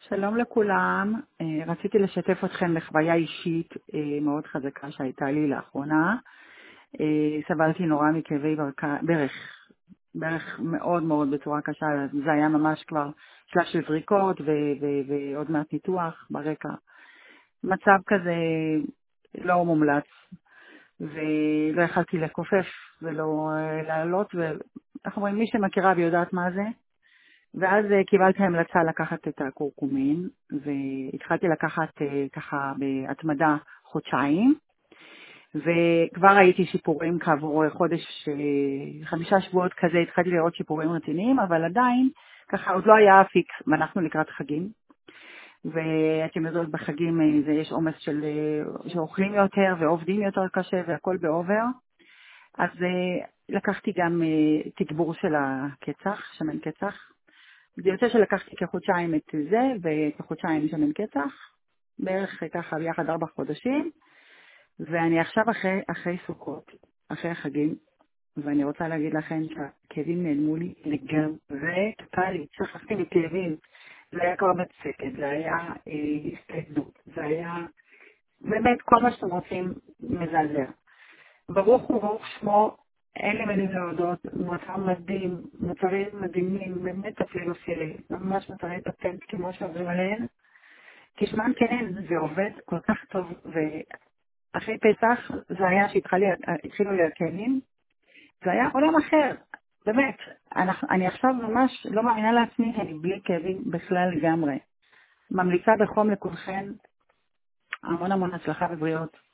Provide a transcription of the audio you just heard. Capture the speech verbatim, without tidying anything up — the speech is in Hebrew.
שלום לכולם, אה, רציתי לשתף אתכם בחוויה אישית אה, מאוד חזקה שהייתה לי לאחרונה. אה, סבלתי נורא מכאבי ברק- ברך, ברך מאוד מאוד בצורה קשה, זה היה ממש כבר שלב של זריקות ו- ו- ועוד מעט ניתוח ברקע. מצב כזה לא מומלץ, ולא יכלתי לכופף ולא אה, לעלות, ואנחנו רואים מי שמכירה ויודעת מה זה. ואז אה, קיבלתי המלצה לקחת את הקורקומין, והתחלתי לקחת אה, ככה בהתמדה חודשיים, וכבר ראיתי שיפורים כעבור חודש, אה, חמישה שבועות כזה, התחלתי לראות שיפורים רציניים, אבל עדיין ככה עוד לא היה פיקס, ואנחנו לקראת חגים, ואתם יודעות בחגים אה, זה יש עומס של אה, שאוכלים יותר ועובדים יותר קשה והכל באובר, אז אה, לקחתי גם אה, תגבור של הקצח, שמן קצח, זה יוצא שלקחתי כחודשיים את זה, וכחודשיים שמן קצח, בערך ככה ביחד ארבע חודשים, ואני עכשיו אחרי, אחרי סוכות, אחרי החגים, ואני רוצה להגיד לכם שהכאבים נעלמו לי לגמרי, טוטלי, שכחתי מכאבים, זה היה כבר מצקת, זה היה אה, הסתגלות, זה היה באמת כל מה שאתם רוצים מזעזע. ברוך הוא ברוך שמו, אין לי מילים להודות, מצב מדהים, מוצרים מדהימים, באמת אפילו שלי, ממש מוצרי פטנט כמו שעוברים עליהם, כשמן כן, זה עובד כל כך טוב, ואחרי פסח זה היה שהתחילו לי הכלים, זה היה עולם אחר, באמת, אנחנו, אני עכשיו ממש לא מאמינה לעצמי, אני בלי כאבים בכלל לגמרי. ממליצה בחום לכולכן, המון המון הצלחה ובריאות.